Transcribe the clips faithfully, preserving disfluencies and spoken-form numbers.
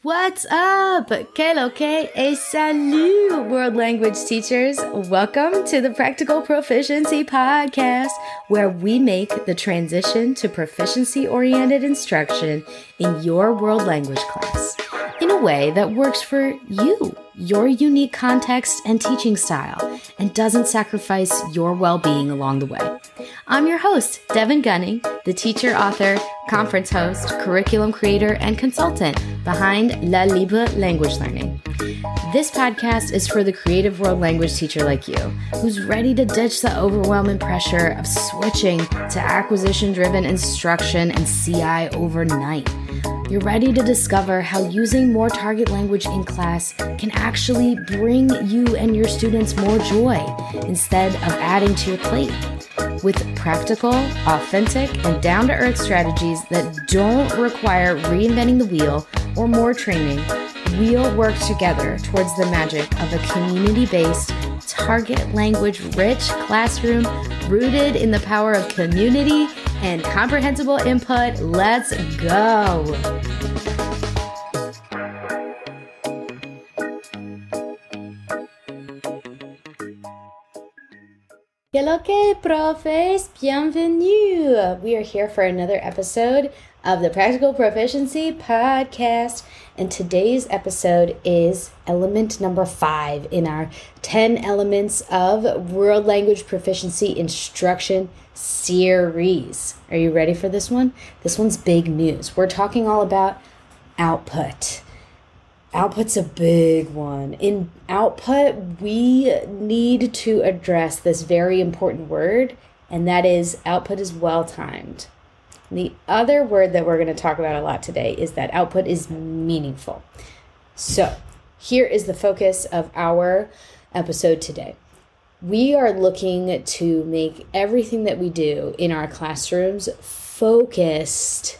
What's up? Que lo que et salut, world language teachers. Welcome to the Practical Proficiency Podcast, where we make the transition to proficiency-oriented instruction in your world language class in a way that works for you, your unique context and teaching style, and doesn't sacrifice your well-being along the way. I'm your host, Devin Gunning, the teacher, author, conference host, curriculum creator, and consultant behind La Libre Language Learning. This podcast is for the creative world language teacher like you, who's ready to ditch the overwhelming pressure of switching to acquisition-driven instruction and C I overnight. You're ready to discover how using more target language in class can actually bring you and your students more joy instead of adding to your plate. With practical, authentic, and down-to-earth strategies that don't require reinventing the wheel or more training, we'll work together towards the magic of a community-based, target language-rich classroom rooted in the power of community and comprehensible input. Let's go! Hello, que profes, bienvenue! We are here for another episode of the Practical Proficiency Podcast, and today's episode is element number five in our ten Elements of World Language Proficiency Instruction series. Are you ready for this one? This one's big news. We're talking all about output. Output's a big one. In output, we need to address this very important word, and that is output is well-timed. The other word that we're going to talk about a lot today is that output is meaningful. So here is the focus of our episode today. We are looking to make everything that we do in our classrooms focused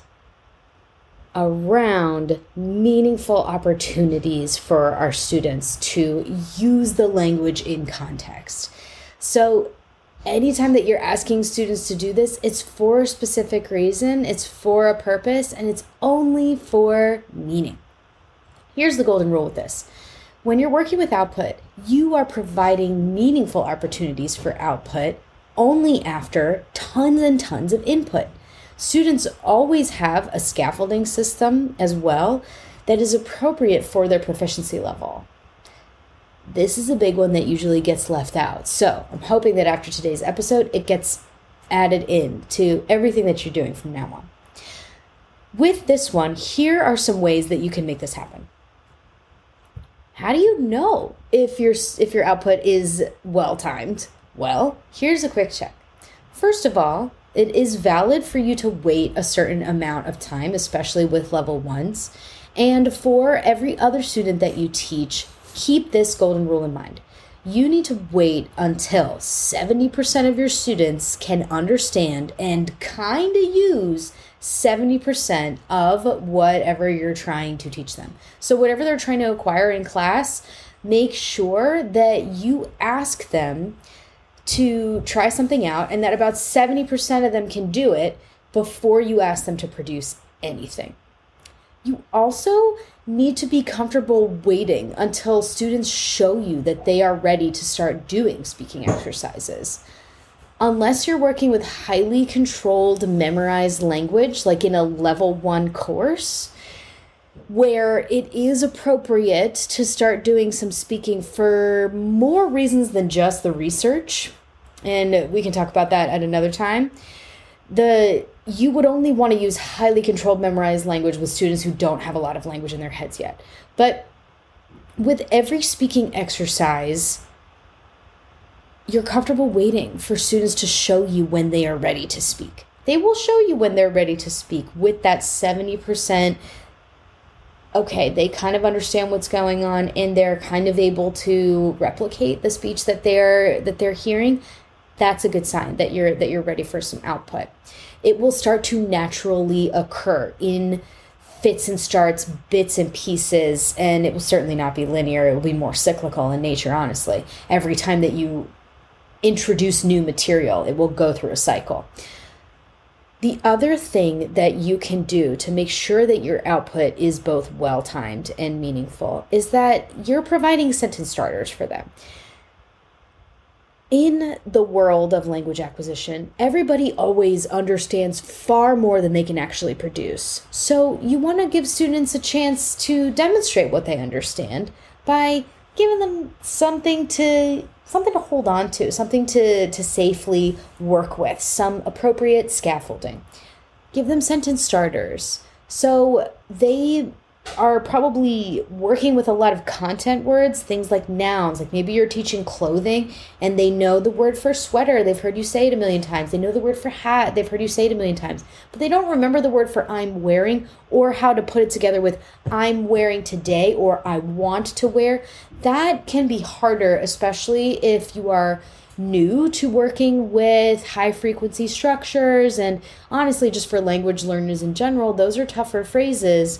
around meaningful opportunities for our students to use the language in context. So anytime that you're asking students to do this, it's for a specific reason, it's for a purpose, and it's only for meaning. Here's the golden rule with this. When you're working with output, you are providing meaningful opportunities for output only after tons and tons of input. Students always have a scaffolding system as well that is appropriate for their proficiency level. This is a big one that usually gets left out. So I'm hoping that after today's episode, it gets added in to everything that you're doing from now on. With this one, here are some ways that you can make this happen. How do you know if your, if your output is well-timed? Well, here's a quick check. First of all, it is valid for you to wait a certain amount of time, especially with level ones. And for every other student that you teach, keep this golden rule in mind. You need to wait until seventy percent of your students can understand and kind of use seventy percent of whatever you're trying to teach them. So whatever they're trying to acquire in class, make sure that you ask them to try something out and that about seventy percent of them can do it before you ask them to produce anything. You also need to be comfortable waiting until students show you that they are ready to start doing speaking exercises. Unless you're working with highly controlled, memorized language, like in a level one course, where it is appropriate to start doing some speaking for more reasons than just the research, and we can talk about that at another time. The you would only want to use highly controlled, memorized language with students who don't have a lot of language in their heads yet. But with every speaking exercise, you're comfortable waiting for students to show you when they are ready to speak. They will show you when they're ready to speak with that seventy percent. Okay, they kind of understand what's going on and they're kind of able to replicate the speech that they're that they're hearing. That's a good sign that you're that you're ready for some output. It will start to naturally occur in fits and starts, bits and pieces, and it will certainly not be linear. It will be more cyclical in nature, honestly. Every time that you introduce new material, it will go through a cycle. The other thing that you can do to make sure that your output is both well-timed and meaningful is that you're providing sentence starters for them. In the world of language acquisition, everybody always understands far more than they can actually produce. So you want to give students a chance to demonstrate what they understand by giving them something to something to hold on to, something to, to safely work with, some appropriate scaffolding. Give them sentence starters. So they are probably working with a lot of content words, things like nouns, like maybe you're teaching clothing and they know the word for sweater. They've heard you say it a million times. They know the word for hat. They've heard you say it a million times, but they don't remember the word for I'm wearing or how to put it together with I'm wearing today or I want to wear. That can be harder, especially if you are new to working with high frequency structures. And honestly, just for language learners in general, those are tougher phrases.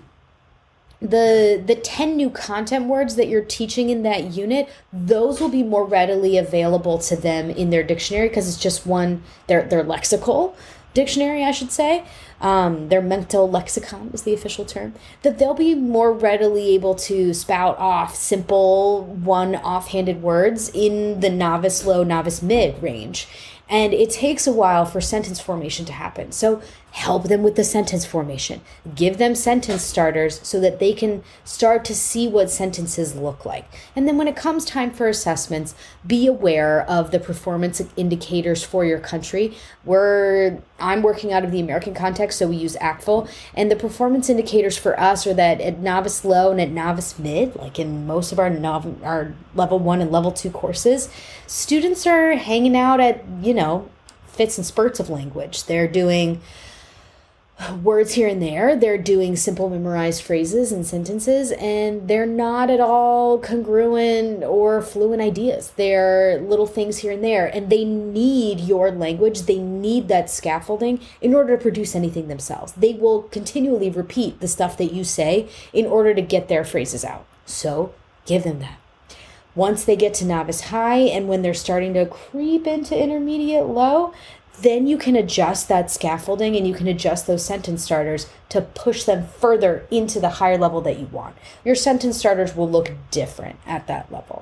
The the ten new content words that you're teaching in that unit, those will be more readily available to them in their dictionary because it's just one, their their lexical dictionary, I should say. Um, their mental lexicon is the official term. That they'll be more readily able to spout off simple one offhanded words in the novice low, novice mid range. And it takes a while for sentence formation to happen. So help them with the sentence formation. Give them sentence starters so that they can start to see what sentences look like. And then when it comes time for assessments, be aware of the performance indicators for your country. We're, I'm working out of the American context, so we use A C T F L. And the performance indicators for us are that at novice low and at novice mid, like in most of our, nov- our level one and level two courses, students are hanging out at, you know, fits and spurts of language. They're doing words here and there. They're doing simple memorized phrases and sentences, and they're not at all congruent or fluent ideas. They're little things here and there, and they need your language. They need that scaffolding in order to produce anything themselves. They will continually repeat the stuff that you say in order to get their phrases out. So give them that. Once they get to novice high and when they're starting to creep into intermediate low, then you can adjust that scaffolding and you can adjust those sentence starters to push them further into the higher level that you want. Your sentence starters will look different at that level.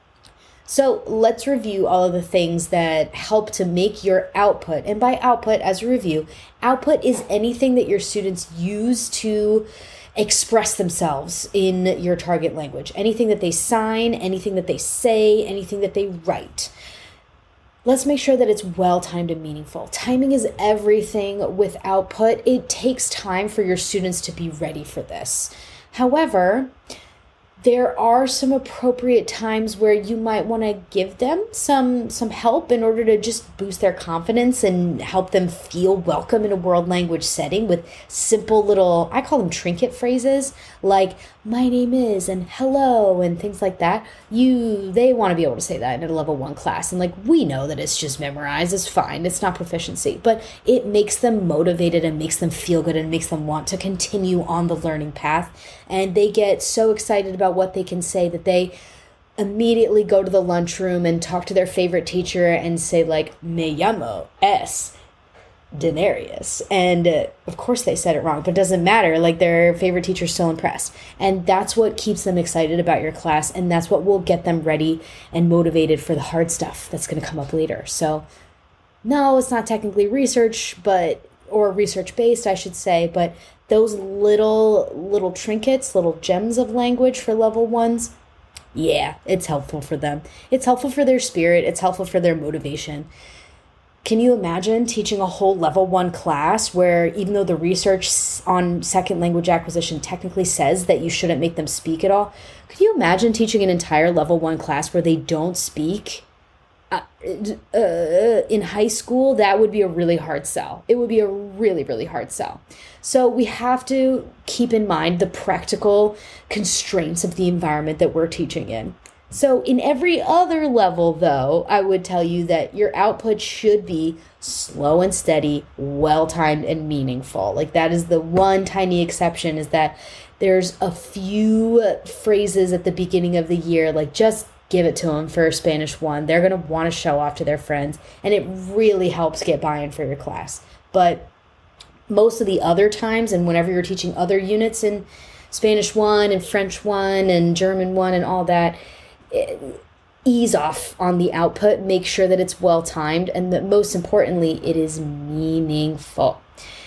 So let's review all of the things that help to make your output. And by output, as a review, output is anything that your students use to express themselves in your target language. Anything that they sign, anything that they say, anything that they write. Let's make sure that it's well-timed and meaningful. Timing is everything with output. It takes time for your students to be ready for this. However, there are some appropriate times where you might want to give them some some help in order to just boost their confidence and help them feel welcome in a world language setting with simple little, I call them trinket phrases, like my name is and hello and things like that. You they want to be able to say that in a level one class, and like we know that it's just memorized, it's fine, it's not proficiency, but it makes them motivated and makes them feel good and makes them want to continue on the learning path, and they get so excited about what they can say that they immediately go to the lunchroom and talk to their favorite teacher and say like me llamo es Denarius. And uh, of course they said it wrong, but it doesn't matter. Like their favorite teacher's still impressed. And that's what keeps them excited about your class. And that's what will get them ready and motivated for the hard stuff that's going to come up later. So no, it's not technically research, but, or research based, I should say, but those little, little trinkets, little gems of language for level ones, yeah, it's helpful for them. It's helpful for their spirit. It's helpful for their motivation. Can you imagine teaching a whole level one class where even though the research on second language acquisition technically says that you shouldn't make them speak at all, could you imagine teaching an entire level one class where they don't speak? Uh, uh, in high school, that would be a really hard sell. It would be a really, really hard sell. So we have to keep in mind the practical constraints of the environment that we're teaching in. So in every other level, though, I would tell you that your output should be slow and steady, well-timed, and meaningful. Like that is the one tiny exception, is that there's a few phrases at the beginning of the year, like just give it to them for Spanish one. They're going to want to show off to their friends, and it really helps get buy-in for your class. But most of the other times, and whenever you're teaching other units in Spanish one and French one and German one and all that, it, ease off on the output, make sure that it's well timed, and that most importantly, it is meaningful.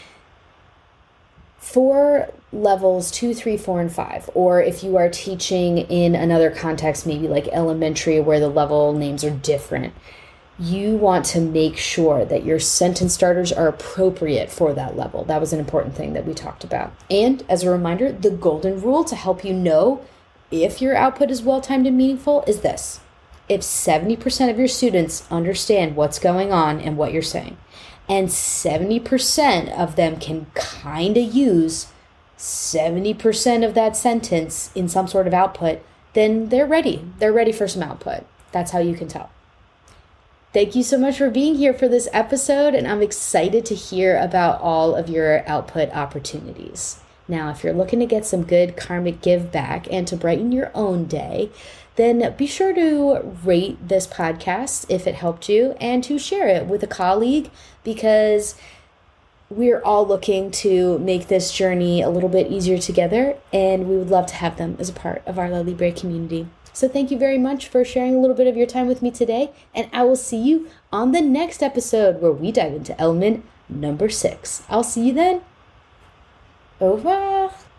For levels two, three, four, and five, or if you are teaching in another context, maybe like elementary where the level names are different, you want to make sure that your sentence starters are appropriate for that level. That was an important thing that we talked about. And as a reminder, the golden rule to help you know if your output is well-timed and meaningful is this. If seventy percent of your students understand what's going on and what you're saying, and seventy percent of them can kind of use seventy percent of that sentence in some sort of output, then they're ready. They're ready for some output. That's how you can tell. Thank you so much for being here for this episode, and I'm excited to hear about all of your output opportunities. Now, if you're looking to get some good karmic give back and to brighten your own day, then be sure to rate this podcast if it helped you and to share it with a colleague, because we're all looking to make this journey a little bit easier together, and we would love to have them as a part of our Let Libre community. So thank you very much for sharing a little bit of your time with me today, and I will see you on the next episode where we dive into element number six. I'll see you then. Au revoir.